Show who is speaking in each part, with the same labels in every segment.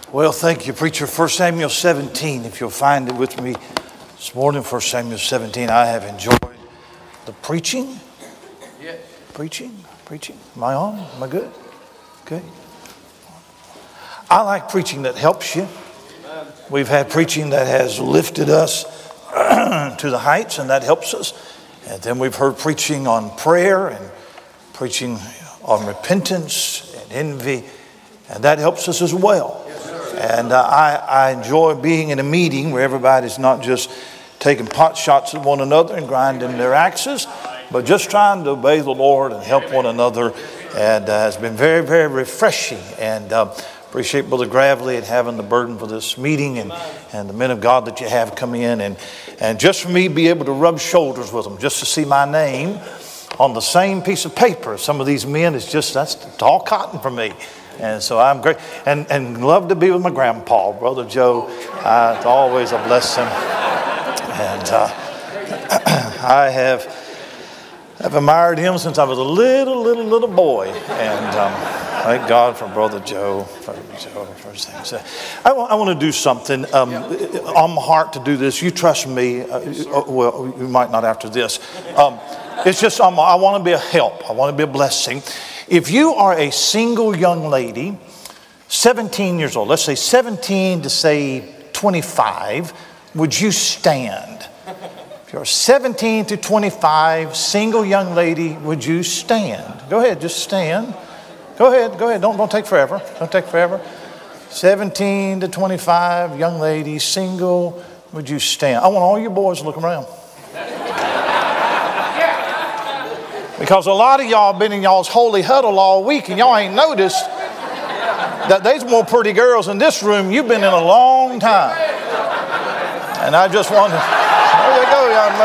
Speaker 1: Well, thank you, preacher. 1 Samuel 17, if you'll find it with me this morning, 1 Samuel 17. I have enjoyed the preaching.
Speaker 2: Yes.
Speaker 1: Preaching. Am I on? Am I good? Okay. I like preaching that helps you. We've had preaching that has lifted us to the heights, and that helps us. And then we've heard preaching on prayer and preaching on repentance and envy, and that helps us as well. And I enjoy being in a meeting where everybody's not just taking pot shots at one another and grinding their axes, but just trying to obey the Lord and help one another. And it's been very, very refreshing. And appreciate Brother Gravely and having the burden for this meeting and the men of God that you have come in. And just for me be able to rub shoulders with them, just to see my name on the same piece of paper. Some of these men, it's all cotton for me. And so I'm great and love to be with my grandpa, Brother Joe. It's always a blessing. And I have admired him since I was a little boy. And thank God for Brother Joe. For his things. I want to do something on my heart to do this. You trust me. Well, you might not after this. It's just I want to be a help. I want to be a blessing. If you are a single young lady, 17 years old, let's say 17 to say 25, would you stand? If you're 17 to 25, single young lady, would you stand? Go ahead, just stand. Go ahead. Don't take forever. 17 to 25, young lady, single, would you stand? I want all you boys to look around. Because a lot of y'all been in y'all's holy huddle all week and y'all ain't noticed that there's more pretty girls in this room you've been in a long time. And I just wanted, there you go, young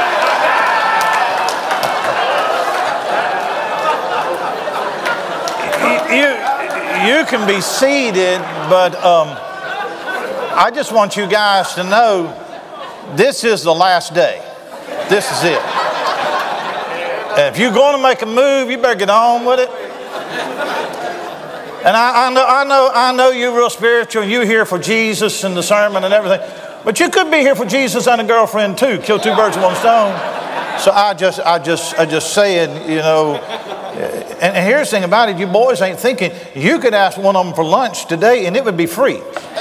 Speaker 1: man. You can be seated, but I just want you guys to know this is the last day. This is it. If you're going to make a move, you better get on with it. And I know you're real spiritual and you're here for Jesus and the sermon and everything. But you could be here for Jesus and a girlfriend too. Kill two birds with one stone. So I just saying, you know. And here's the thing about it: you boys ain't thinking. You could ask one of them for lunch today and it would be free.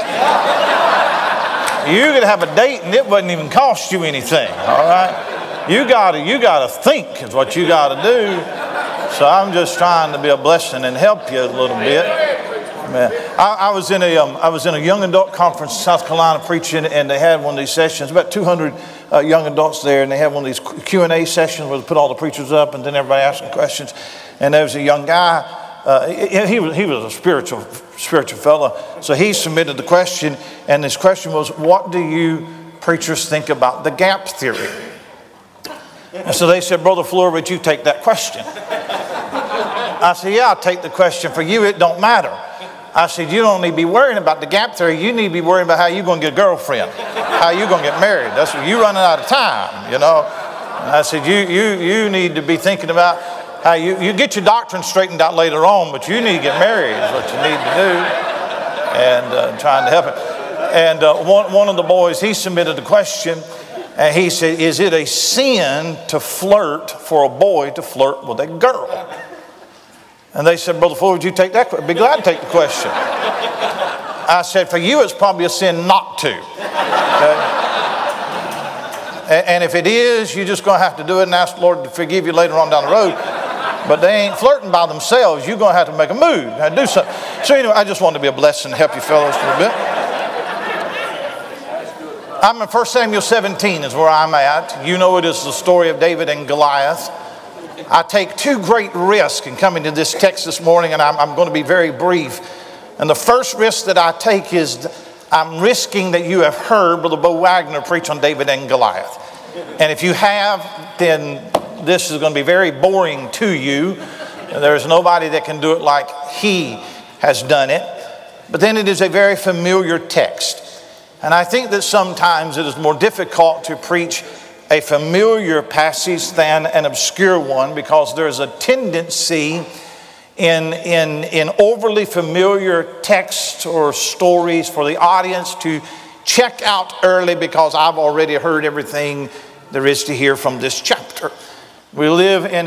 Speaker 1: You could have a date and it wouldn't even cost you anything. All right. You gotta think is what you gotta do. So I'm just trying to be a blessing and help you a little bit. Man, I was in a young adult conference in South Carolina preaching, and they had one of these sessions. About 200 young adults there, and they had one of these Q&A sessions where they put all the preachers up, and then everybody asking questions. And there was a young guy. He was a spiritual fella. So he submitted the question, and his question was, "What do you preachers think about the gap theory?" And so they said, "Brother Fleur, would you take that question?" I said, "Yeah, I'll take the question. For you, it don't matter." I said, "You don't need to be worrying about the gap theory. You need to be worrying about how you're going to get a girlfriend, how you're going to get married. That's what you're running out of time, you know." And I said, you need to be thinking about how you get your doctrine straightened out later on, but you need to get married is what you need to do. And trying to help it. And one of the boys, he submitted a question. And he said, "Is it a sin to flirt for a boy to flirt with a girl?" And they said, "Brother Ford, would you take that? I'd be glad to take the question." I said, "For you, it's probably a sin not to. Okay? And if it is, you're just going to have to do it and ask the Lord to forgive you later on down the road. But they ain't flirting by themselves. You're going to have to make a move and do something." So anyway, I just wanted to be a blessing to help you fellows a little bit. I'm in 1 Samuel 17 is where I'm at. You know it is the story of David and Goliath. I take two great risks in coming to this text this morning, and I'm going to be very brief. And the first risk that I take is I'm risking that you have heard Brother Bo Wagner preach on David and Goliath. And if you have, then this is going to be very boring to you. There's nobody that can do it like he has done it. But then it is a very familiar text. And I think that sometimes it is more difficult to preach a familiar passage than an obscure one, because there's a tendency in overly familiar texts or stories for the audience to check out early because I've already heard everything there is to hear from this chapter. We live in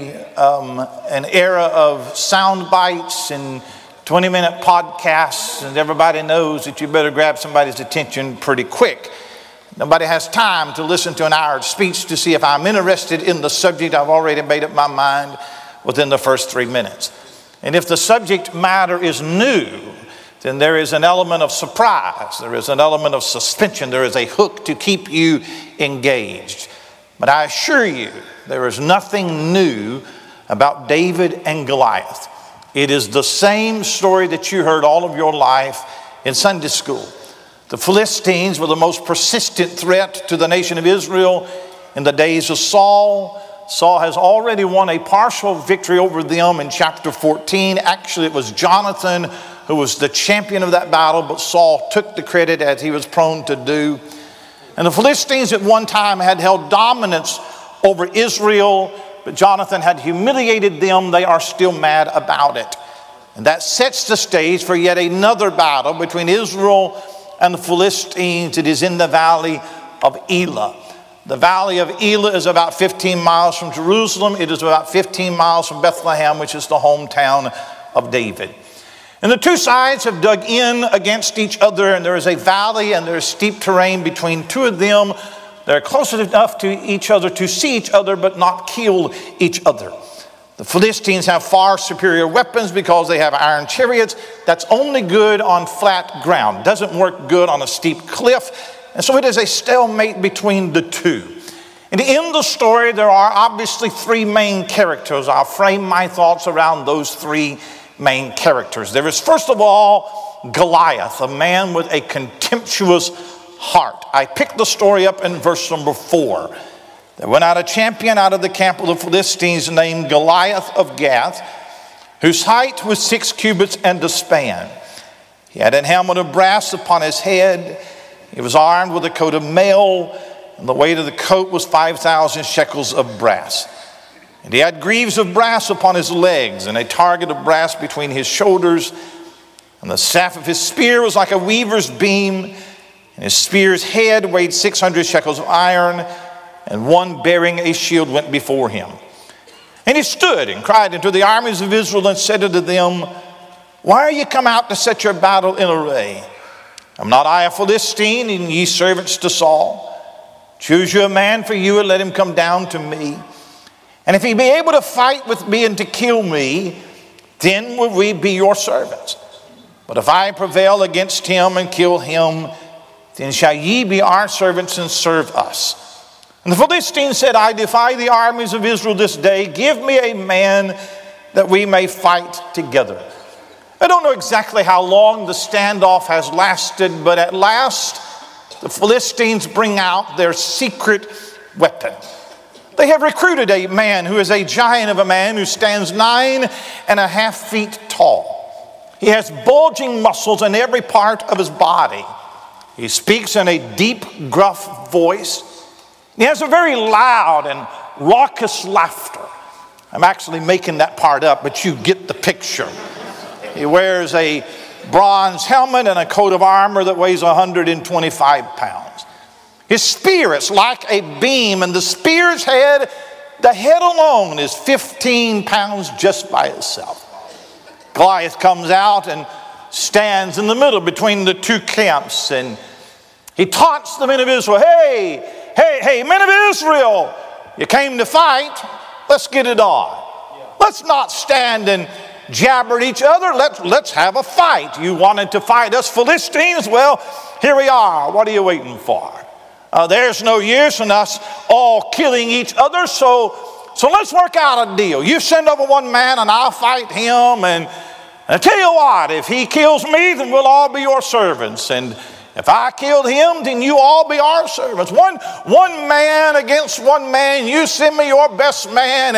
Speaker 1: an era of sound bites and 20-minute podcasts, and everybody knows that you better grab somebody's attention pretty quick. Nobody has time to listen to an hour speech to see if I'm interested in the subject. I've already made up my mind within the first 3 minutes. And if the subject matter is new, then there is an element of surprise. There is an element of suspension. There is a hook to keep you engaged. But I assure you, there is nothing new about David and Goliath. It is the same story that you heard all of your life in Sunday school. The Philistines were the most persistent threat to the nation of Israel in the days of Saul. Saul has already won a partial victory over them in chapter 14. Actually, it was Jonathan who was the champion of that battle, but Saul took the credit as he was prone to do. And the Philistines at one time had held dominance over Israel, but Jonathan had humiliated them. They are still mad about it. And that sets the stage for yet another battle between Israel and the Philistines. It is in the valley of Elah. The valley of Elah is about 15 miles from Jerusalem. It is about 15 miles from Bethlehem, which is the hometown of David. And the two sides have dug in against each other, and there is a valley and there is steep terrain between two of them. They're close enough to each other to see each other, but not kill each other. The Philistines have far superior weapons because they have iron chariots. That's only good on flat ground. Doesn't work good on a steep cliff. And so it is a stalemate between the two. And in the story, there are obviously three main characters. I'll frame my thoughts around those three main characters. There is, first of all, Goliath, a man with a contemptuous heart. I picked the story up in verse number 4. There went out a champion out of the camp of the Philistines named Goliath of Gath, whose height was 6 cubits and a span. He had an helmet of brass upon his head. He was armed with a coat of mail, and the weight of the coat was 5,000 shekels of brass. And he had greaves of brass upon his legs, and a target of brass between his shoulders. And the staff of his spear was like a weaver's beam, and his spear's head weighed 600 shekels of iron, and one bearing a shield went before him. And he stood and cried unto the armies of Israel and said unto them, Why are ye come out to set your battle in array? Am not I a Philistine, and ye servants to Saul? Choose you a man for you, and let him come down to me. And if he be able to fight with me and to kill me, then will we be your servants. But if I prevail against him and kill him, then shall ye be our servants and serve us. And the Philistine said, I defy the armies of Israel this day. Give me a man that we may fight together. I don't know exactly how long the standoff has lasted, but at last the Philistines bring out their secret weapon. They have recruited a man who is a giant of a man who stands 9.5 feet tall. He has bulging muscles in every part of his body. He speaks in a deep, gruff voice. He has a very loud and raucous laughter. I'm actually making that part up, but you get the picture. He wears a bronze helmet and a coat of armor that weighs 125 pounds. His spear is like a beam, and the spear's head, the head alone is 15 pounds just by itself. Goliath comes out and stands in the middle between the two camps, and he taunts the men of Israel. Hey, men of Israel, you came to fight. Let's get it on. Let's not stand and jabber at each other. Let's have a fight. You wanted to fight us Philistines? Well, here we are. What are you waiting for? There's no use in us all killing each other, so let's work out a deal. You send over one man and I'll fight him, and I tell you what, if he kills me, then we'll all be your servants, and if I killed him, then you all be our servants. One man against one man. You send me your best man,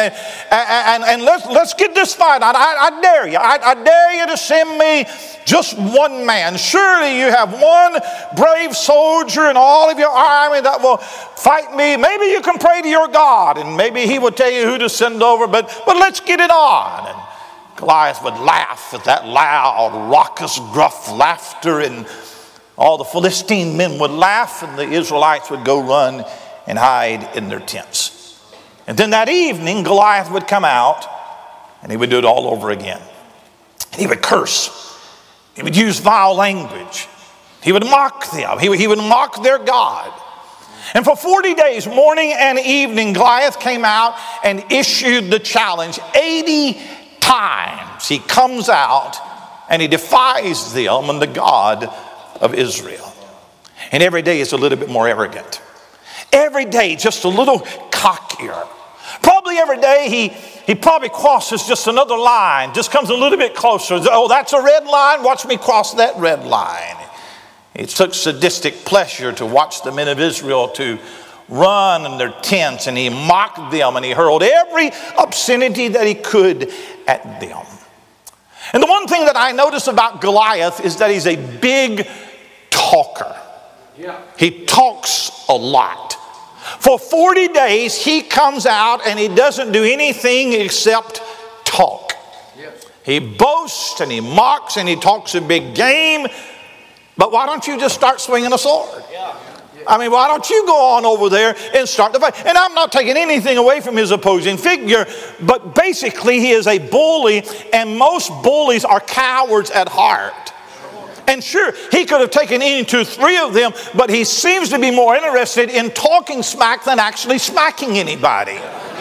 Speaker 1: and let's get this fight. I dare you. I dare you to send me just one man. Surely you have one brave soldier in all of your army that will fight me. Maybe you can pray to your God, and maybe he will tell you who to send over. But let's get it on. And Goliath would laugh at that loud, raucous, gruff laughter, and all the Philistine men would laugh, and the Israelites would go run and hide in their tents. And then that evening, Goliath would come out, and he would do it all over again. He would curse. He would use vile language. He would mock them. He would mock their God. And for 40 days, morning and evening, Goliath came out and issued the challenge. 80 times he comes out and he defies them and the God of Israel. And every day is a little bit more arrogant. Every day just a little cockier. Probably every day he probably crosses just another line, just comes a little bit closer. Oh, that's a red line. Watch me cross that red line. He took sadistic pleasure to watch the men of Israel to run in their tents, and he mocked them, and he hurled every obscenity that he could at them. And the one thing that I notice about Goliath is that he's a big talker. He talks a lot. For 40 days, he comes out and he doesn't do anything except talk. He boasts and he mocks and he talks a big game. But why don't you just start swinging a sword? I mean, why don't you go on over there and start the fight? And I'm not taking anything away from his opposing figure, but basically he is a bully, and most bullies are cowards at heart. And sure, he could have taken any 2, 3 of them, but he seems to be more interested in talking smack than actually smacking anybody.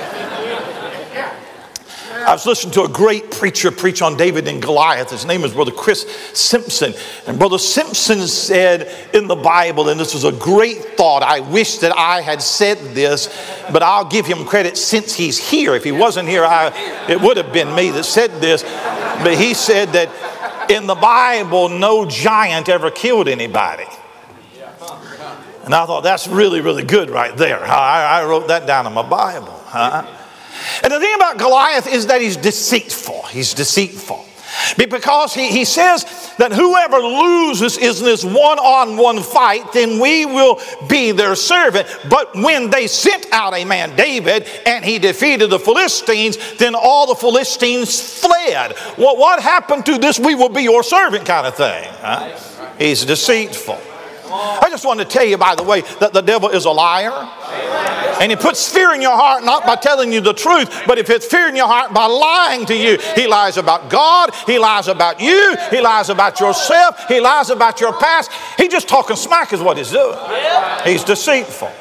Speaker 1: I was listening to a great preacher preach on David and Goliath. His name is Brother Chris Simpson. And Brother Simpson said in the Bible, and this was a great thought. I wish that I had said this, but I'll give him credit since he's here. If he wasn't here, it would have been me that said this. But he said that in the Bible, no giant ever killed anybody. And I thought, that's really, really good right there. I wrote that down in my Bible. And the thing about Goliath is that he's deceitful. He's deceitful. Because he says that whoever loses in this one-on-one fight, then we will be their servant. But when they sent out a man, David, and he defeated the Philistines, then all the Philistines fled. Well, what happened to this we will be your servant kind of thing? He's deceitful. I just want to tell you, by the way, that the devil is a liar. And he puts fear in your heart, not by telling you the truth, but if it's fear in your heart by lying to you. He lies about God. He lies about you. He lies about yourself. He lies about your past. He's just talking smack is what he's doing. He's deceitful.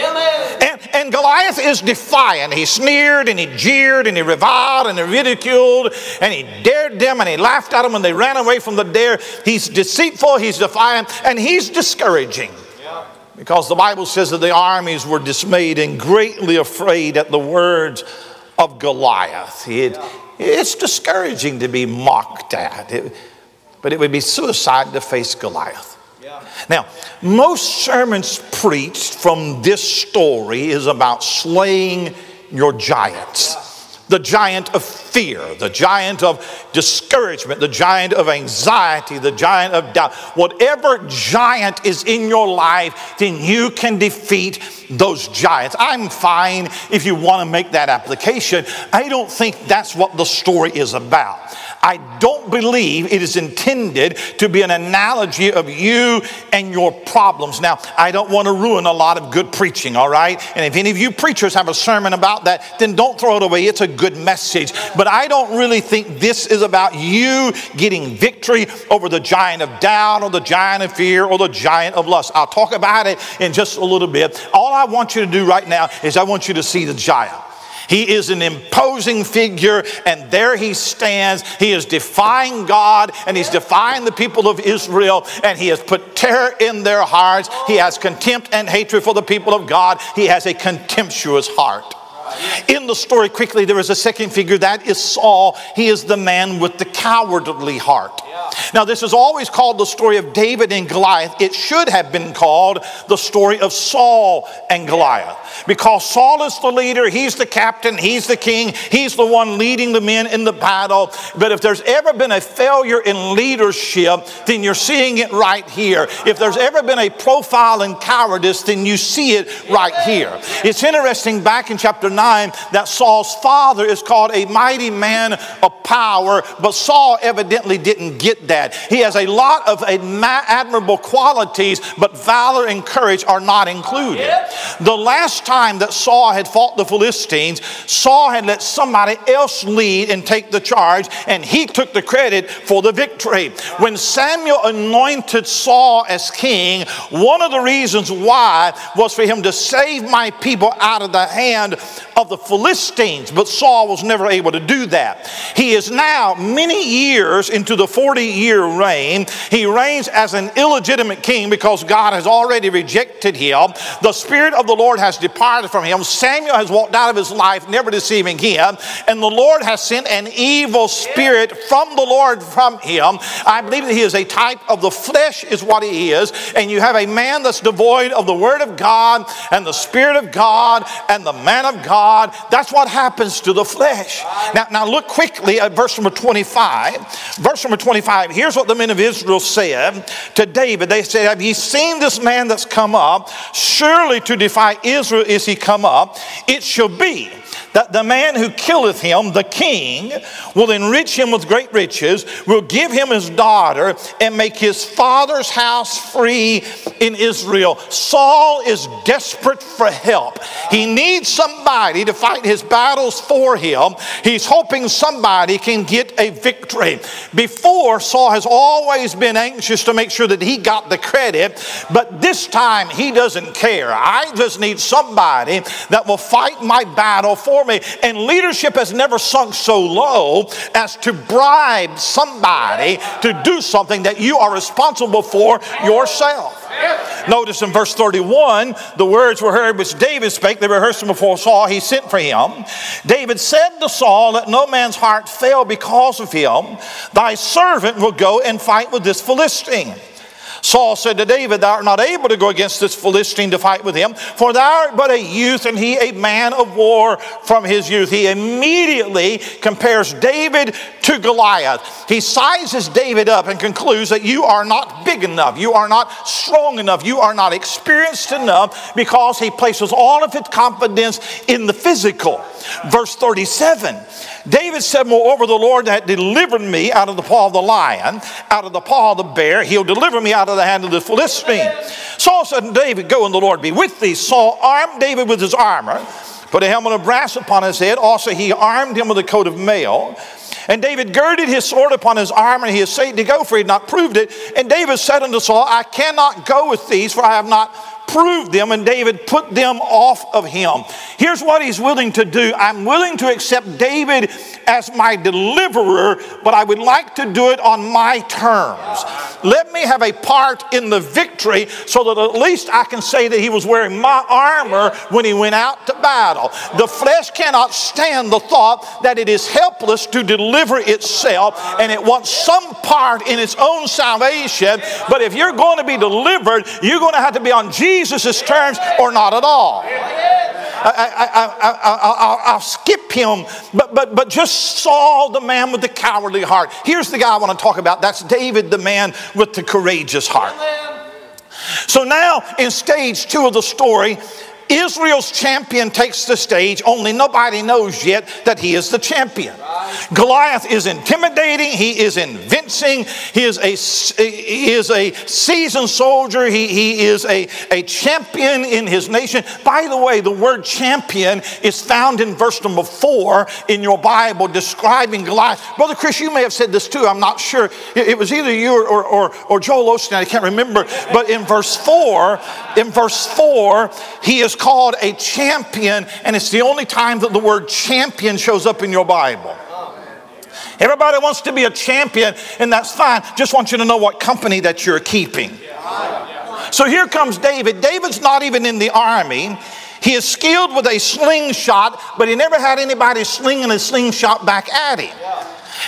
Speaker 1: And Goliath is defiant. He sneered and he jeered and he reviled and he ridiculed and he dared them and he laughed at them when they ran away from the dare. He's deceitful, he's defiant, and he's discouraging. Because the Bible says that the armies were dismayed and greatly afraid at the words of Goliath. It's discouraging to be mocked at, but it would be suicide to face Goliath. Now, most sermons preached from this story is about slaying your giants. The giant of fear, the giant of discouragement, the giant of anxiety, the giant of doubt. Whatever giant is in your life, then you can defeat those giants. I'm fine if you want to make that application. I don't think that's what the story is about. I don't believe it is intended to be an analogy of you and your problems. Now, I don't want to ruin a lot of good preaching, all right? And if any of you preachers have a sermon about that, then don't throw it away. It's a good message. But I don't really think this is about you getting victory over the giant of doubt or the giant of fear or the giant of lust. I'll talk about it in just a little bit. All I want you to do right now is I want you to see the giant. He is an imposing figure, and there he stands. He is defying God, and he's defying the people of Israel, and he has put terror in their hearts. He has contempt and hatred for the people of God. He has a contemptuous heart. In the story, quickly, there is a second figure. That is Saul. He is the man with the cowardly heart. Now, this is always called the story of David and Goliath. It should have been called the story of Saul and Goliath, because Saul is the leader, he's the captain, he's the king, he's the one leading the men in the battle. But if there's ever been a failure in leadership, then you're seeing it right here. If there's ever been a profile in cowardice, then you see it right here. It's interesting, back in chapter 9, that Saul's father is called a mighty man of power, but Saul evidently didn't get that. He has a lot of admirable qualities, but valor and courage are not included. The last time that Saul had fought the Philistines, Saul had let somebody else lead and take the charge, and he took the credit for the victory. When Samuel anointed Saul as king, one of the reasons why was for him to save my people out of the hand of the Philistines, but Saul was never able to do that. He is now many years into the 40-year reign. He reigns as an illegitimate king because God has already rejected him. The Spirit of the Lord has departed from him. Samuel has walked out of his life, never deceiving him, and the Lord has sent an evil spirit from the Lord from him. I believe that he is a type of the flesh is what he is, and you have a man that's devoid of the Word of God and the Spirit of God and the man of God. That's what happens to the flesh. Now look quickly at verse number 25. Verse number 25, here's what the men of Israel said to David. They said, have ye seen this man that's come up? Surely to defy Israel is he come up. It shall be that the man who killeth him, the king, will enrich him with great riches, will give him his daughter, and make his father's house free in Israel. Saul is desperate for help. He needs somebody to fight his battles for him. He's hoping somebody can get a victory. Before, Saul has always been anxious to make sure that he got the credit, but this time he doesn't care. I just need somebody that will fight my battle for me. And leadership has never sunk so low as to bribe somebody to do something that you are responsible for yourself. Notice in verse 31, the words were heard which David spake. They rehearsed them before Saul. He sent for him. David said to Saul, let no man's heart fail because of him. Thy servant will go and fight with this Philistine. Saul said to David, thou art not able to go against this Philistine to fight with him, for thou art but a youth, and he a man of war from his youth. He immediately compares David to Goliath. He sizes David up and concludes that you are not big enough, you are not strong enough, you are not experienced enough, because he places all of his confidence in the physical. Verse 37, David said, moreover, the Lord hath delivered me out of the paw of the lion, out of the paw of the bear. He'll deliver me out of the hand of the Philistine. Saul said to David, go, and the Lord be with thee. Saul armed David with his armor, put a helmet of brass upon his head. Also he armed him with a coat of mail. And David girded his sword upon his arm, and he essayed to go, for he had not proved it. And David said unto Saul, I cannot go with these, for I have not proved them. And David put them off of him. Here's what he's willing to do. I'm willing to accept David as my deliverer, but I would like to do it on my terms. Let me have a part in the victory, so that at least I can say that he was wearing my armor when he went out to battle. The flesh cannot stand the thought that it is helpless to deliver itself, and it wants some part in its own salvation. But if you're going to be delivered, you're going to have to be on Jesus' terms or not at all. I'll skip him, but just Saul, the man with the cowardly heart. Here's the guy I want to talk about. That's David, the man with the courageous heart. So now in stage 2 of the story, Israel's champion takes the stage, only nobody knows yet that he is the champion. Goliath is intimidating, he is convincing, he is a seasoned soldier, he is a champion in his nation. By the way, the word champion is found in verse number 4 in your Bible, describing Goliath. Brother Chris, you may have said this too, I'm not sure. It was either you or Joel Osteen, I can't remember. But in verse 4, he is called a champion, and it's the only time that the word champion shows up in your Bible. Everybody wants to be a champion, and that's fine. Just want you to know what company that you're keeping. So here comes David. David's not even in the army. He is skilled with a slingshot, but he never had anybody slinging a slingshot back at him.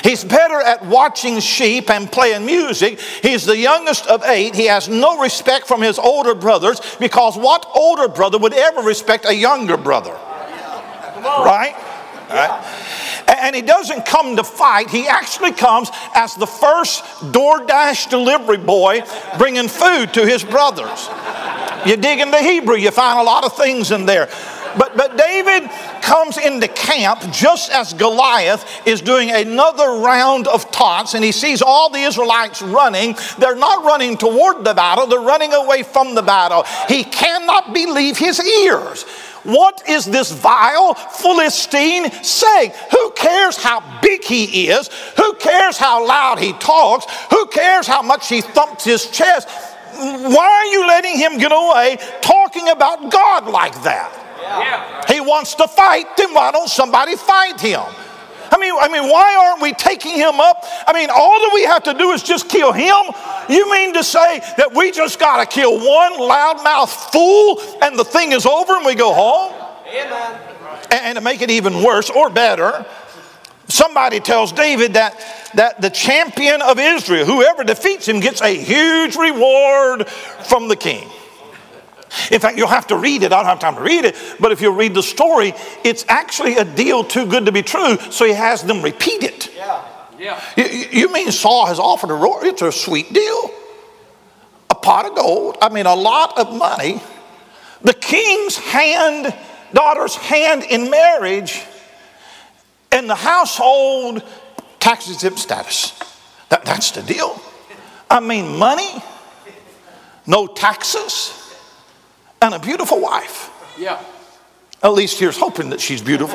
Speaker 1: He's better at watching sheep and playing music. He's the youngest of 8. He has no respect from his older brothers, because what older brother would ever respect a younger brother? Right? And he doesn't come to fight. He actually comes as the first DoorDash delivery boy bringing food to his brothers. You dig into Hebrew, you find a lot of things in there. But David comes into camp just as Goliath is doing another round of taunts, and he sees all the Israelites running. They're not running toward the battle, they're running away from the battle. He cannot believe his ears. What is this vile Philistine saying? Who cares how big he is? Who cares how loud he talks? Who cares how much he thumps his chest? Why are you letting him get away talking about God like that? He wants to fight, then why don't somebody fight him? I mean, why aren't we taking him up? I mean, all that we have to do is just kill him? You mean to say that we just got to kill one loudmouth fool and the thing is over and we go home? Amen. And to make it even worse or better, somebody tells David that the champion of Israel, whoever defeats him, gets a huge reward from the king. In fact, you'll have to read it. I don't have time to read it. But if you read the story, it's actually a deal too good to be true. So he has them repeat it. You mean Saul has offered a reward? It's a sweet deal. A pot of gold. I mean, a lot of money. The king's daughter's hand in marriage. And the household tax exempt status. That's the deal. I mean, money. No taxes. And a beautiful wife. At least here's hoping that she's beautiful.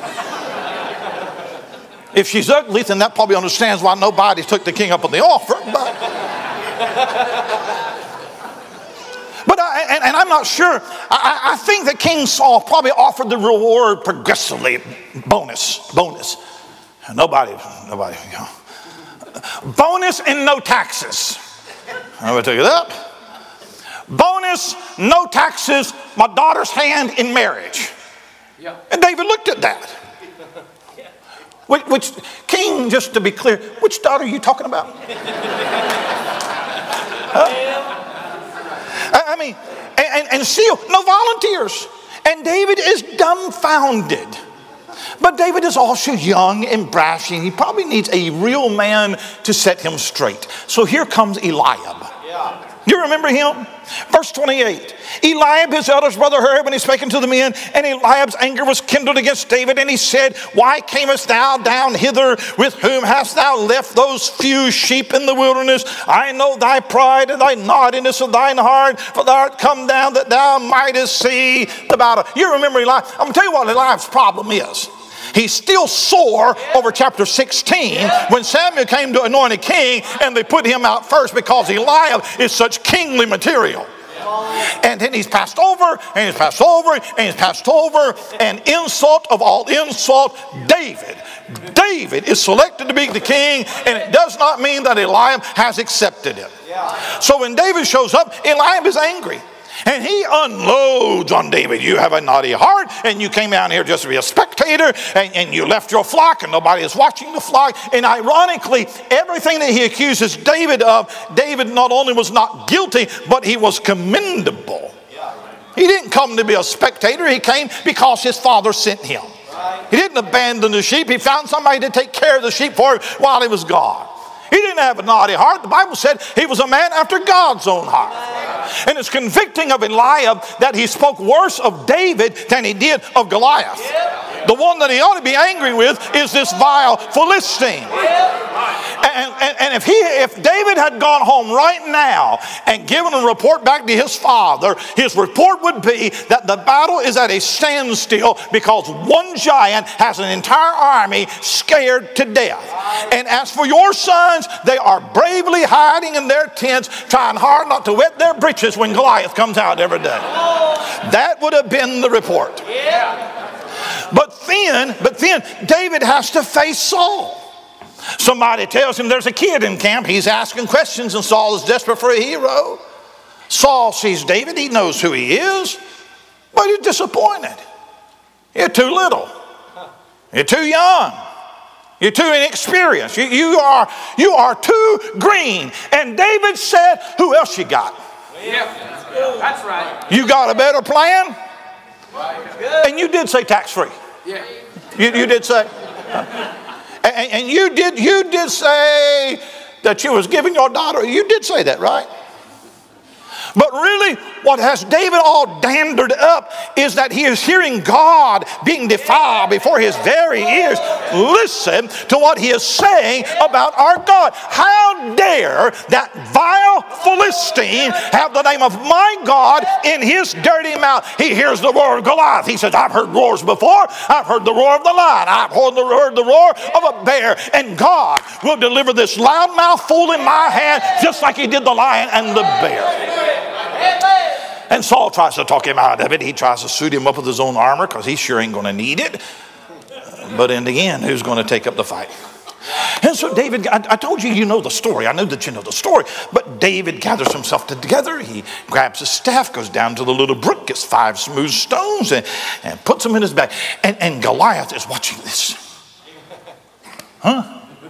Speaker 1: If she's ugly, then that probably understands why nobody took the king up on the offer. But I'm not sure. I think that King Saul probably offered the reward progressively. Bonus. Nobody. You know. Bonus and no taxes. I'm going to tell you that. Bonus, no taxes, my daughter's hand in marriage. And David looked at that. Which king, just to be clear, which daughter are you talking about? I mean, and still, no volunteers. And David is dumbfounded. But David is also young and brashy. He probably needs a real man to set him straight. So here comes Eliab. You remember him? Verse 28. Eliab, his eldest brother, heard when he spake unto the men, and Eliab's anger was kindled against David, and he said, why camest thou down hither? With whom hast thou left those few sheep in the wilderness? I know thy pride and thy naughtiness of thine heart, for thou art come down that thou mightest see the battle. You remember Eliab? I'm going to tell you what Eliab's problem is. He's still sore over chapter 16 when Samuel came to anoint a king and they put him out first because Eliab is such kingly material. And then he's passed over, and he's passed over, and he's passed over, and insult of all insult, David is selected to be the king, and it does not mean that Eliab has accepted it. So when David shows up, Eliab is angry. And he unloads on David. You have a naughty heart, and you came down here just to be a spectator, and you left your flock, and nobody is watching the flock. And ironically, everything that he accuses David of, David not only was not guilty, but he was commendable. He didn't come to be a spectator. He came because his father sent him. He didn't abandon the sheep. He found somebody to take care of the sheep for him while he was gone. He didn't have a naughty heart. The Bible said he was a man after God's own heart. And it's convicting of Eliab that he spoke worse of David than he did of Goliath. The one that he ought to be angry with is this vile Philistine. And if David had gone home right now and given a report back to his father, his report would be that the battle is at a standstill because one giant has an entire army scared to death. And as for your sons, they are bravely hiding in their tents, trying hard not to wet their breeches when Goliath comes out every day. That would have been the report. But then David has to face Saul. Somebody tells him there's a kid in camp. He's asking questions, and Saul is desperate for a hero. Saul sees David. He knows who he is, but he's disappointed. You're too little. You're too young. You're too inexperienced. You are too green. And David said, who else you got?
Speaker 2: Yeah, that's right.
Speaker 1: You got a better plan? And you did say tax-free.
Speaker 2: Yeah.
Speaker 1: You did say. And you did say that you was giving your daughter. You did say that, right? But really, what has David all dandered up is that he is hearing God being defiled before his very ears. Listen to what he is saying about our God. How dare that vile Philistine have the name of my God in his dirty mouth? He hears the roar of Goliath. He says, I've heard roars before. I've heard the roar of the lion. I've heard the roar of a bear. And God will deliver this loudmouth fool in my hand just like he did the lion and the bear. And Saul tries to talk him out of it. He tries to suit him up with his own armor because he sure ain't going to need it. But in the end, who's going to take up the fight? And so David, I told you know the story. I know that you know the story. But David gathers himself together. He grabs his staff, goes down to the little brook, gets 5 smooth stones and puts them in his bag. And Goliath is watching this. Huh?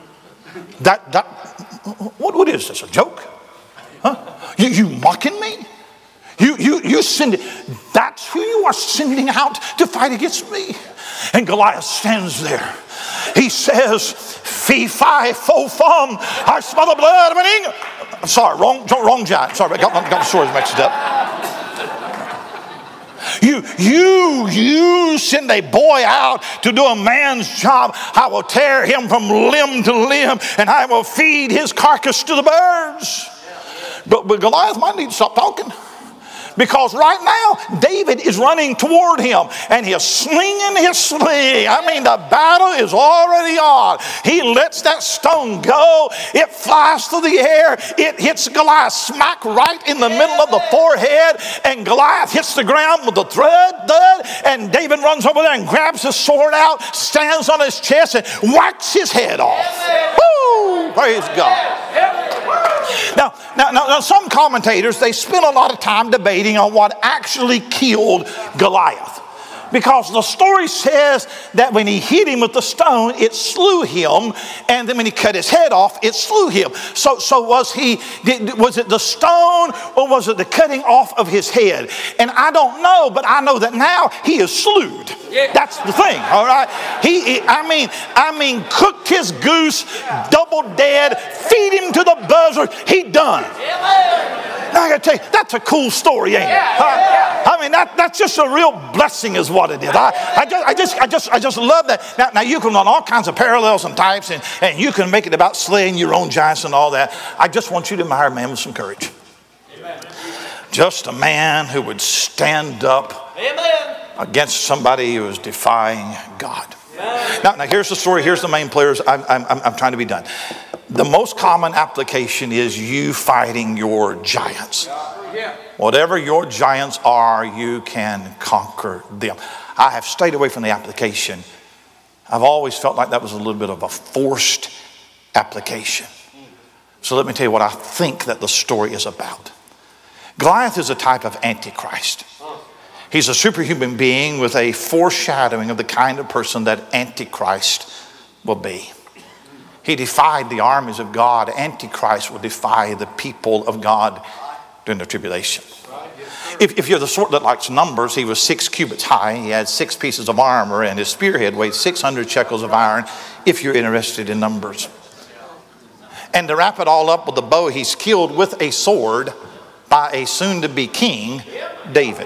Speaker 1: What is this, a joke? Huh? You mocking me? You send it. That's who you are sending out to fight against me. And Goliath stands there. He says, fee, fi, fo, fum. I smell the blood of an eagle. Sorry, wrong giant. Sorry, I got the stories mixed up. You send a boy out to do a man's job. I will tear him from limb to limb, and I will feed his carcass to the birds. But Goliath might need to stop talking. Because right now, David is running toward him and he is slinging his sling. I mean, the battle is already on. He lets that stone go. It flies through the air. It hits Goliath smack right in the middle of the forehead. And Goliath hits the ground with a thud. And David runs over there and grabs his sword out, stands on his chest and whacks his head off. Woo! Praise God. Now, some commentators, they spend a lot of time debating on what actually killed Goliath. Because the story says that when he hit him with the stone, it slew him. And then when he cut his head off, it slew him. So was it the stone or was it the cutting off of his head? And I don't know, but I know that now he is slewed. That's the thing, all right? I mean, cooked his goose, double dead, feed him to the buzzard. He done. Now I got to tell you, that's a cool story, ain't it? I mean, that's just a real blessing, is what it is. I just love that. Now you can run all kinds of parallels and types, and you can make it about slaying your own giants and all that. I just want you to admire a man with some courage. Amen. Just a man who would stand up against somebody who is defying God. Now here's the story. Here's the main players. I'm trying to be done. The most common application is you fighting your giants. Whatever your giants are, you can conquer them. I have stayed away from the application. I've always felt like that was a little bit of a forced application. So let me tell you what I think that the story is about. Goliath is a type of Antichrist. He's a superhuman being with a foreshadowing of the kind of person that Antichrist will be. He defied the armies of God. Antichrist will defy the people of God during the tribulation. If you're the sort that likes numbers, he was 6 cubits high. He had 6 pieces of armor, and his spearhead weighed 600 shekels of iron, if you're interested in numbers. And to wrap it all up with the bow, he's killed with a sword by a soon-to-be king, David.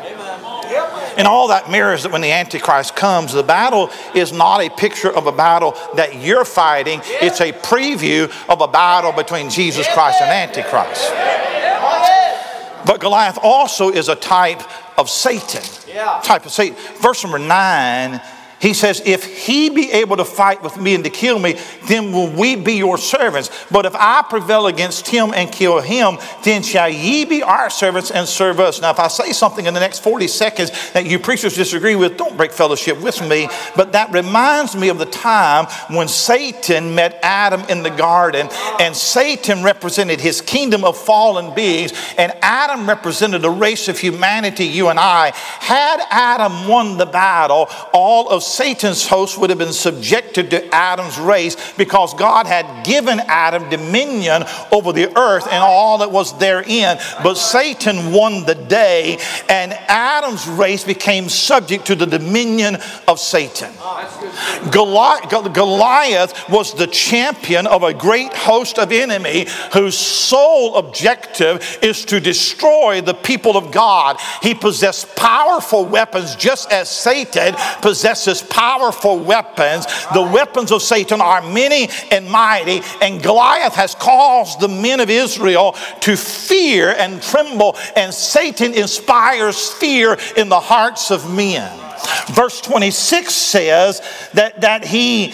Speaker 1: And all that mirrors that when the Antichrist comes, the battle is not a picture of a battle that you're fighting. It's a preview of a battle between Jesus Christ and Antichrist. But Goliath also is a type of Satan. Verse number 9, he says, if he be able to fight with me and to kill me, then will we be your servants. But if I prevail against him and kill him, then shall ye be our servants and serve us. Now, if I say something in the next 40 seconds that you preachers disagree with, don't break fellowship with me. But that reminds me of the time when Satan met Adam in the garden, and Satan represented his kingdom of fallen beings, and Adam represented a race of humanity, you and I. Had Adam won the battle, all of Satan's host would have been subjected to Adam's race because God had given Adam dominion over the earth and all that was therein. But Satan won the day, and Adam's race became subject to the dominion of Satan. Goliath was the champion of a great host of enemy whose sole objective is to destroy the people of God. He possessed powerful weapons just as Satan possesses powerful weapons. The weapons of Satan are many and mighty, and Goliath has caused the men of Israel to fear and tremble, and Satan inspires fear in the hearts of men. Verse 26 says that he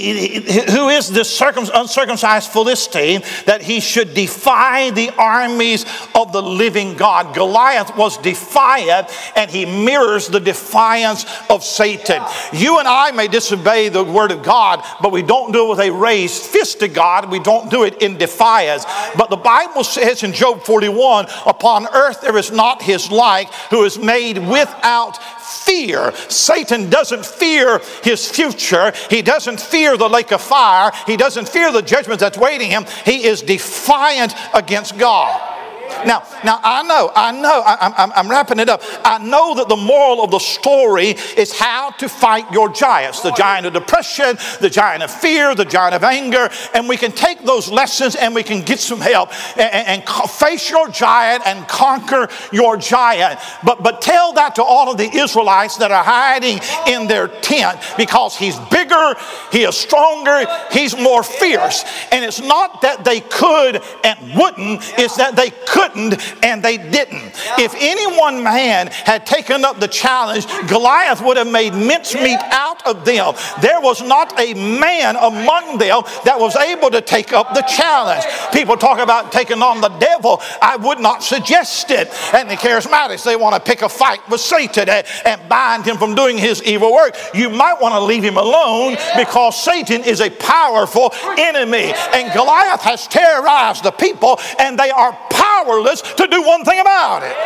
Speaker 1: who is this uncircumcised Philistine, that he should defy the armies of the living God. Goliath was defiant, and he mirrors the defiance of Satan. You and I may disobey the word of God, but we don't do it with a raised fist to God. We don't do it in defiance. But the Bible says in Job 41, upon earth there is not his like, who is made without fear. Satan doesn't fear his future. He doesn't fear the lake of fire. He doesn't fear the judgment that's waiting him. He is defiant against God. Now I know, I'm wrapping it up. I know that the moral of the story is how to fight your giants. The giant of depression, the giant of fear, the giant of anger. And we can take those lessons and we can get some help and face your giant and conquer your giant. But tell that to all of the Israelites that are hiding in their tent, because he's bigger, he is stronger, he's more fierce. And it's not that they could and wouldn't, it's that they couldn't and they didn't. If any one man had taken up the challenge, Goliath would have made mincemeat out of them. There was not a man among them that was able to take up the challenge. People talk about taking on the devil. I would not suggest it. And the charismatics, they want to pick a fight with Satan and bind him from doing his evil work. You might want to leave him alone, because Satan is a powerful enemy. And Goliath has terrorized the people, and they are powerless to do one thing about it.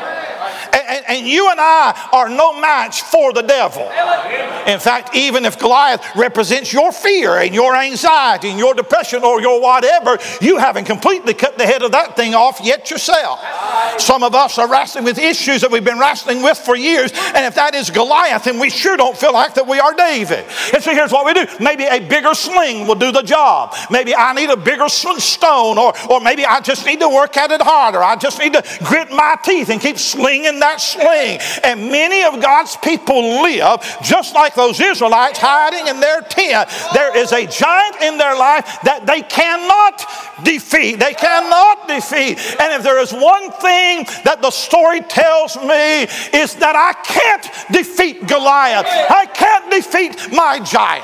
Speaker 1: And you and I are no match for the devil. In fact, even if Goliath represents your fear and your anxiety and your depression or your whatever, you haven't completely cut the head of that thing off yet yourself. Some of us are wrestling with issues that we've been wrestling with for years, and if that is Goliath, then we sure don't feel like that we are David. And so here's what we do. Maybe a bigger sling will do the job. Maybe I need a bigger stone, or maybe I just need to work at it harder. I just need to grit my teeth and keep slinging that sling. And many of God's people live just like those Israelites hiding in their tent. There is a giant in their life that they cannot defeat. They cannot defeat. And if there is one thing that the story tells me, is that I can't defeat Goliath. I can't defeat my giant.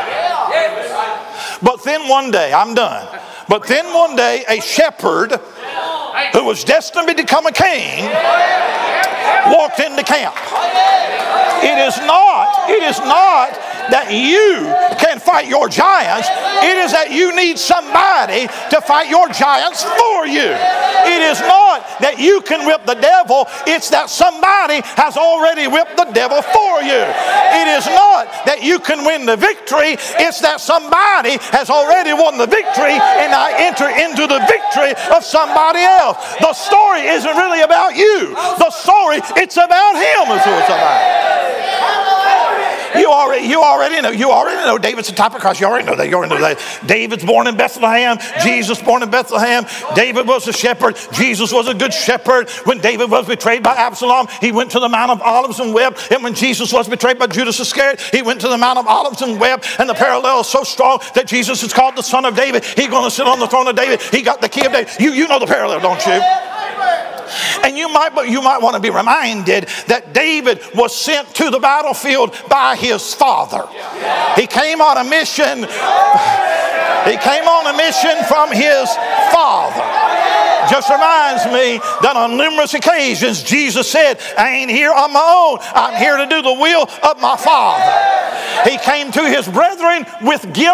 Speaker 1: But then one day, I'm done. But then one day, a shepherd who was destined to become a king walked into camp. It is not that you can fight your giants. It is that you need somebody to fight your giants for you. It is not that you can whip the devil. It's that somebody has already whipped the devil for you. It is not that you can win the victory. It's that somebody has already won the victory, and I enter into the victory of somebody else. The story isn't really about you. The story, it's about him is who it's about. You already know David's the type of Christ. You already know that. David's born in Bethlehem. Jesus born in Bethlehem. David was a shepherd. Jesus was a good shepherd. When David was betrayed by Absalom, he went to the Mount of Olives and wept. And when Jesus was betrayed by Judas Iscariot, he went to the Mount of Olives and wept. And the parallel is so strong that Jesus is called the Son of David. He's going to sit on the throne of David. He got the key of David. You know the parallel, don't you? And you might want to be reminded that David was sent to the battlefield by his father. He came on a mission. He came on a mission from his father. Just reminds me that on numerous occasions Jesus said, I ain't here on my own. I'm here to do the will of my Father. He came to his brethren with gifts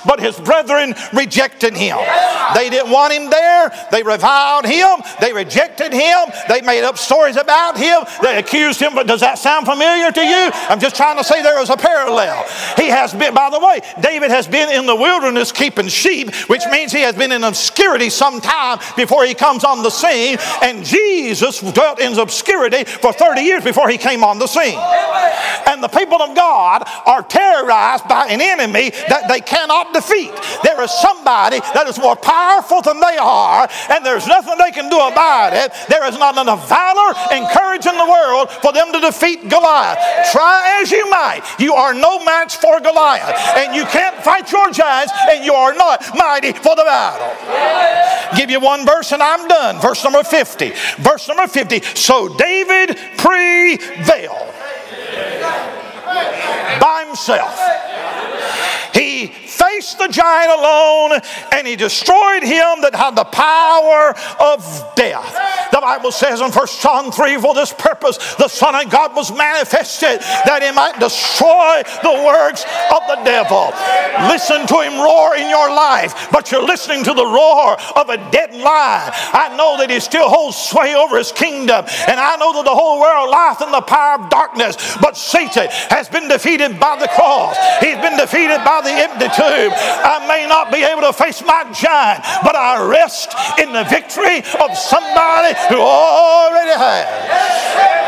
Speaker 1: but his brethren rejected him. They didn't want him there. They reviled him. They rejected him. They made up stories about him. They accused him. But does that sound familiar to you? I'm just trying to say there is a parallel. He has been, by the way, David has been in the wilderness keeping sheep, which means he has been in obscurity some time before he comes on the scene. And Jesus dwelt in obscurity for 30 years before he came on the scene. And the people of God are terrorized by an enemy that they cannot defeat. There is somebody that is more powerful than they are, and there's nothing they can do about it. There is not enough valor and courage in the world for them to defeat Goliath. Try as you might, you are no match for Goliath, and you can't fight your giants, and you are not mighty for the battle. Give you one verse and I'm done. Verse number 50. Verse number 50. So David prevailed by himself. He faced the giant alone, and he destroyed him that had the power of death. The Bible says in 1 John 3, for this purpose the Son of God was manifested, that he might destroy the works of the devil. Listen to him roar in your life, but you're listening to the roar of a dead lion. I know that he still holds sway over his kingdom, and I know that the whole world lieth in the power of darkness, but Satan has been defeated by the cross. He's been defeated by the empty tomb. I may not be able to face my giant, but I rest in the victory of somebody who already has.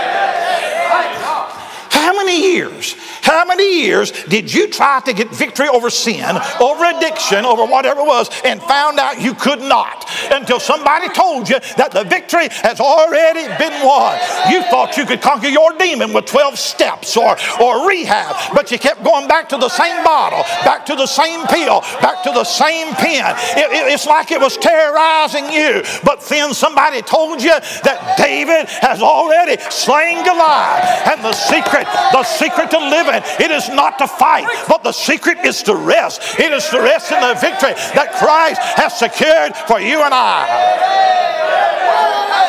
Speaker 1: How many years did you try to get victory over sin, over addiction, over whatever it was, and found out you could not until somebody told you that the victory has already been won? You thought you could conquer your demon with 12 steps or rehab, but you kept going back to the same bottle, back to the same pill, back to the same pen. It's like it was terrorizing you. But then somebody told you that David has already slain Goliath, and the secret to living, it is not to fight, but the secret is to rest. It is to rest in the victory that Christ has secured for you and I.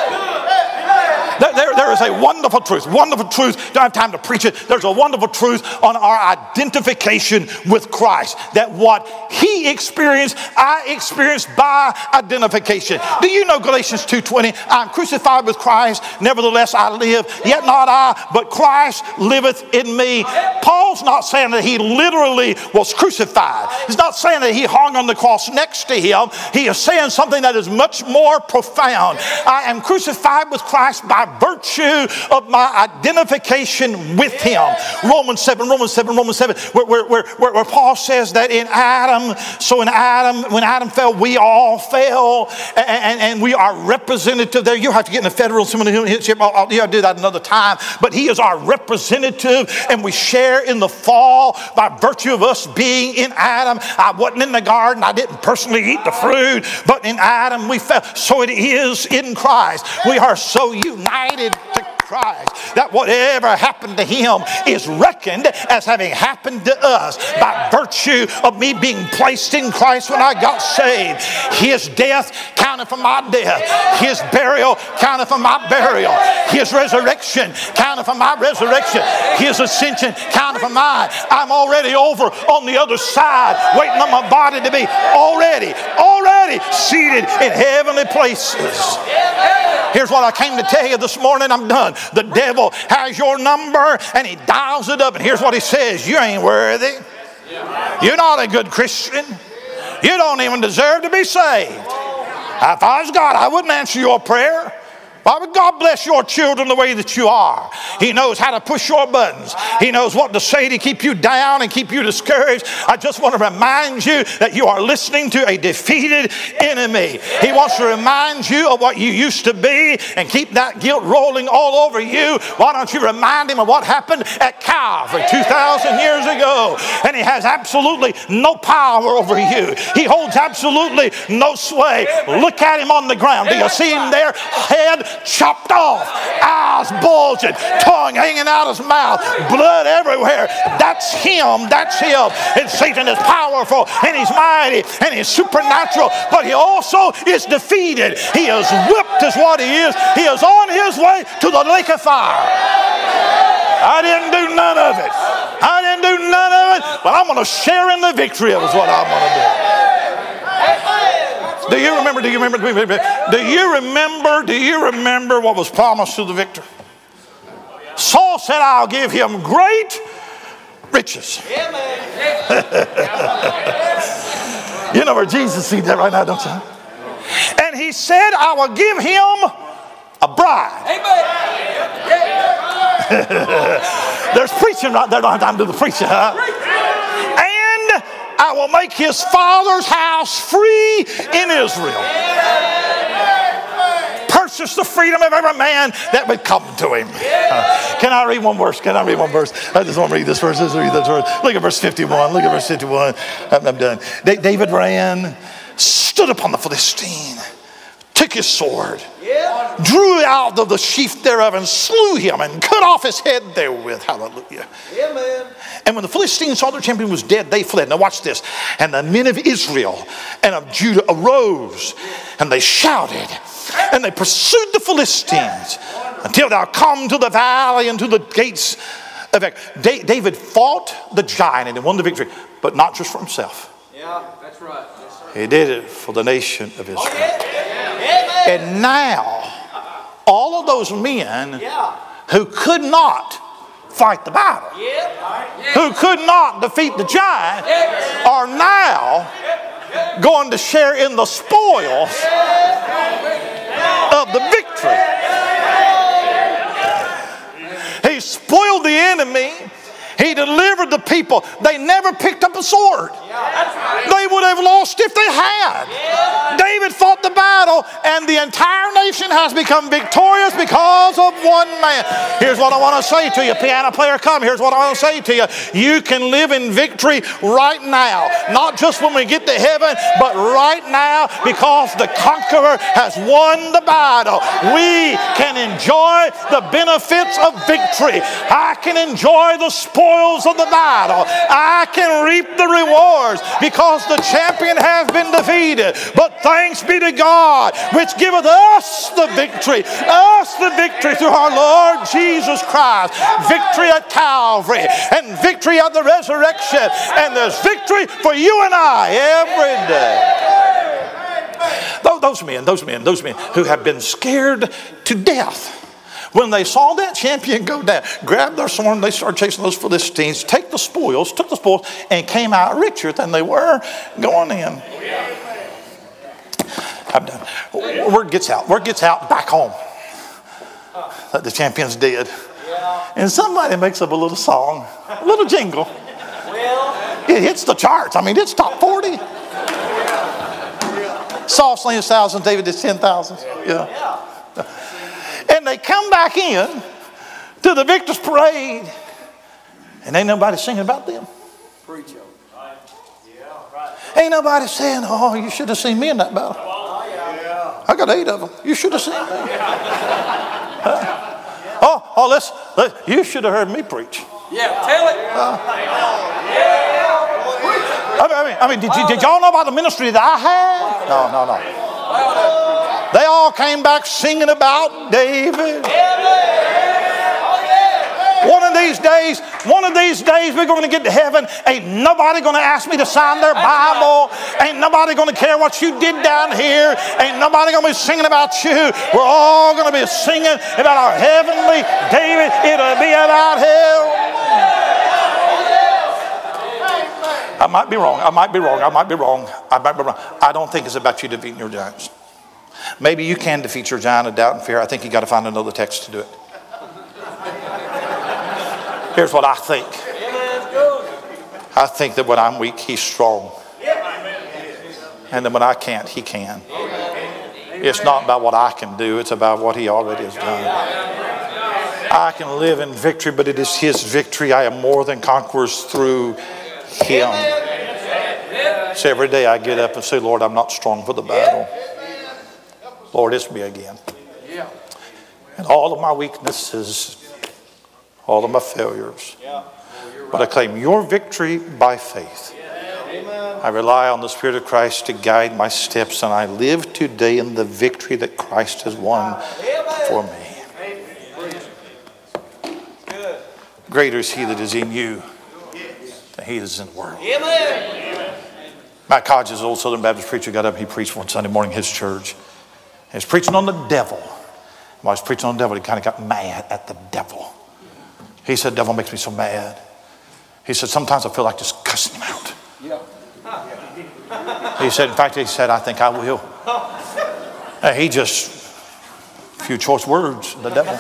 Speaker 1: There is a wonderful truth. Don't have time to preach it. There's a wonderful truth on our identification with Christ. That what he experienced, I experienced by identification. Do you know Galatians 2:20? I'm crucified with Christ, nevertheless I live. Yet not I, but Christ liveth in me. Paul's not saying that he literally was crucified. He's not saying that he hung on the cross next to him. He is saying something that is much more profound. I am crucified with Christ by virtue of my identification with him. Romans 7, where Paul says that in Adam, when Adam fell, we all fell, and we are representative there. You have to get in the federal citizenship. I'll do that another time. But he is our representative, and we share in the fall by virtue of us being in Adam. I wasn't in the garden. I didn't personally eat the fruit, but in Adam we fell. So it is in Christ. We are so united to Christ that whatever happened to him is reckoned as having happened to us by virtue of me being placed in Christ when I got saved. His death counted for my death. His burial counted for my burial. His resurrection counted for my resurrection. His ascension counted for mine. I'm already over on the other side, waiting on my body to be already seated in heavenly places. Here's what I came to tell you this morning. I'm done. The devil has your number and he dials it up, and here's what he says: you ain't worthy. You're not a good Christian. You don't even deserve to be saved. If I was God, I wouldn't answer your prayer. Why would God bless your children the way that you are? He knows how to push your buttons. He knows what to say to keep you down and keep you discouraged. I just want to remind you that you are listening to a defeated enemy. He wants to remind you of what you used to be and keep that guilt rolling all over you. Why don't you remind him of what happened at Calvary 2,000 years ago? And he has absolutely no power over you. He holds absolutely no sway. Look at him on the ground. Do you see him there? Head chopped off, eyes bulging, tongue hanging out his mouth, blood everywhere. That's him. And Satan is powerful, and he's mighty, and he's supernatural, but he also is defeated. He is whipped is what he is. He is on his way to the lake of fire. I didn't do none of it. But I'm going to share in the victory of it is what I'm going to do. Do you remember what was promised to the victor? Saul said, I'll give him great riches. You know where Jesus sees that right now, don't you? And he said, I will give him a bride. There's preaching right there. Don't have time to do the preaching, huh? And I will make his father's house free in Israel. Purchase the freedom of every man that would come to him. Can I read one verse? I just want to read this verse. Look at verse 51. I'm done. David ran, stood upon the Philistine, took his sword, drew out of the sheath thereof, and slew him, and cut off his head therewith. Hallelujah. Amen. And when the Philistines saw their champion was dead, they fled. Now watch this. And the men of Israel and of Judah arose, and they shouted, and they pursued the Philistines until thou come to the valley and to the gates of David fought the giant and won the victory, but not just for himself.
Speaker 2: Yeah, that's right. Yes, sir.
Speaker 1: He did it for the nation of Israel. And now, all of those men who could not fight the battle, who could not defeat the giant, are now going to share in the spoils of the victory. He spoiled the enemy. He delivered the people. They never picked up a sword. They would have lost if they had. David fought the battle, and the entire nation has become victorious because of one man. Here's what I want to say to you. Piano player, come. Here's what I want to say to you. You can live in victory right now. Not just when we get to heaven, but right now, because the conqueror has won the battle. We can enjoy the benefits of victory. I can enjoy the spoils of the battle. I can reap the rewards because the champion has been defeated. But thanks be to God, which giveth us the victory through our Lord Jesus Christ. Victory at Calvary and victory at the resurrection. And there's victory for you and I every day. Those men who have been scared to death, when they saw that champion go down, grabbed their sword, they started chasing those Philistines, took the spoils, and came out richer than they were going in. I'm done. Word gets out back home that the champion's dead. And somebody makes up a little song, a little jingle. It hits the charts. I mean, it's top 40. Saul slain 1,000, David did 10,000. Yeah. And they come back in to the victor's parade, and ain't nobody singing about them. Ain't nobody saying, oh, you should have seen me in that battle. I got 8 of them. You should have seen me. You should have heard me preach.
Speaker 2: Yeah, tell it.
Speaker 1: I mean, did y'all know about the ministry that I had? No. They all came back singing about David. One of these days, we're going to get to heaven. Ain't nobody going to ask me to sign their Bible. Ain't nobody going to care what you did down here. Ain't nobody going to be singing about you. We're all going to be singing about our heavenly David. It'll be about him. I might be wrong. I don't think it's about you defeating your giants. Maybe you can defeat your giant of doubt and fear. I think you got to find another text to do it. Here's what I think. I think that when I'm weak, he's strong. And then when I can't, he can. It's not about what I can do. It's about what he already has done. I can live in victory, but it is his victory. I am more than conquerors through him. So every day I get up and say, Lord, I'm not strong for the battle. Lord, it's me again. And all of my weaknesses, all of my failures. But I claim your victory by faith. I rely on the Spirit of Christ to guide my steps, and I live today in the victory that Christ has won for me. Greater is he that is in you He is in the Word.
Speaker 2: Amen.
Speaker 1: Matt Hodges, old Southern Baptist preacher, got up. He preached one Sunday morning in his church. He was preaching on the devil. While he was preaching on the devil, he kind of got mad at the devil. He said, the devil makes me so mad. He said, sometimes I feel like just cussing him out. He said, in fact, I think I will. He just, a few choice words, the devil.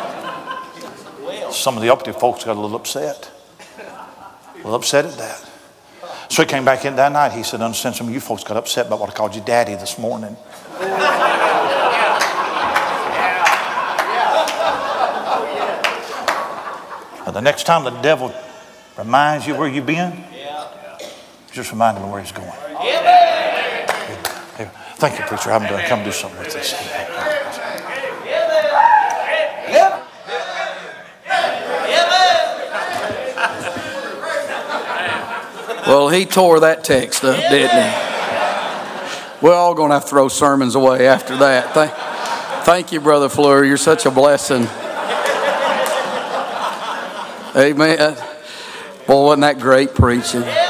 Speaker 1: Some of the uppity folks got a little upset. A little upset at that. So he came back in that night. He said, understand, some of you folks got upset about what I called you daddy this morning. And the next time the devil reminds you where you've been, just remind him where he's going. Here. Thank you, preacher. I'm going to come do something with this.
Speaker 3: Well, he tore that text up, didn't he? We're all going to have to throw sermons away after that. Thank you, Brother Fleur. You're such a blessing. Amen. Boy, wasn't that great preaching?